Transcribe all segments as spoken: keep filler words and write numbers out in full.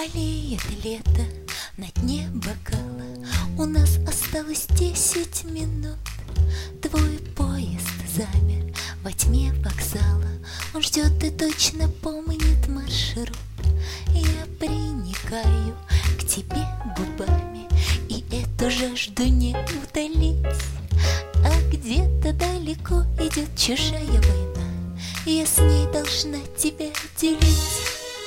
Аллеет лето на дне бокала. У нас осталось десять минут. Твой поезд замер во тьме вокзала. Он ждет и точно помнит маршрут. Я приникаю к тебе губами, и эту жажду не утолить. А где-то далеко идет чужая война, я с ней должна тебя делить.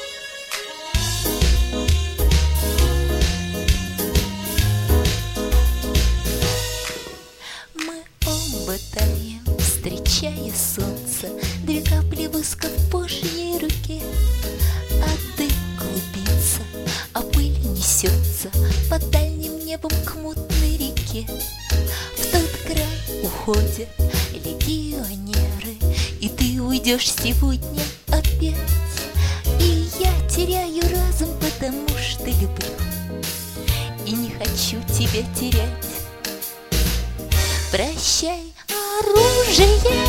Мы оба таем, встречая солнце, две капли воска в Божьей руке. А дым клубится, а пыль несется под дальним небом к мутной реке. В тот край уходят легионеры, и ты уйдешь сегодня опять. И я теряю разум, потому что люблю и не хочу тебя терять. Прощай, оружие,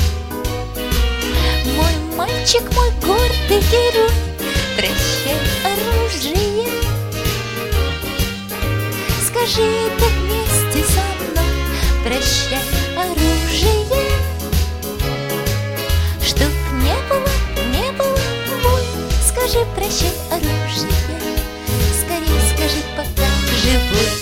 мой мальчик, мой гордый герой. Прощай, оружие, скажи это вместе со мной. Прощай, оружие, чтоб не было, не было войн. Скажи прощай, оружие, скорее скажи, пока живой.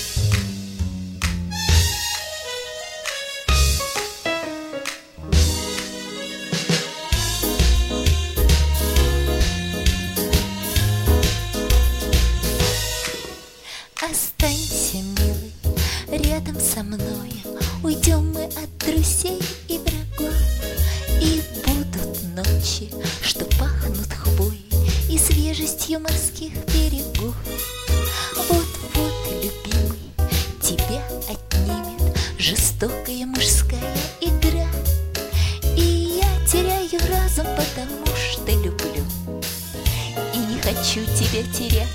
Останься, милый, рядом со мной. Уйдем мы от друзей и врагов. И будут ночи, что пахнут хвоей и свежестью морских берегов. Вот-вот, любимый, тебя отнимет жестокая мужская игра. И я теряю разум, потому что люблю и не хочу тебя терять.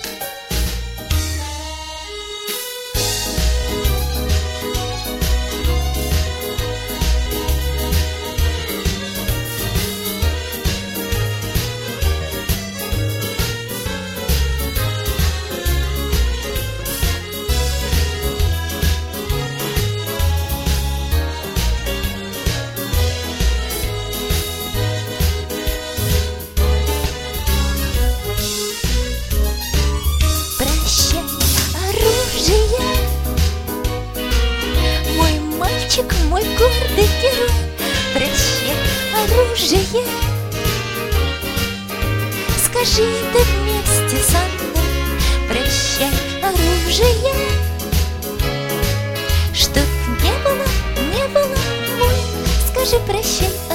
Мой гордый герой, прощай, оружие, скажи ты вместе со мной. Прощай, оружие, чтоб не было, не было войн. Скажи прощай,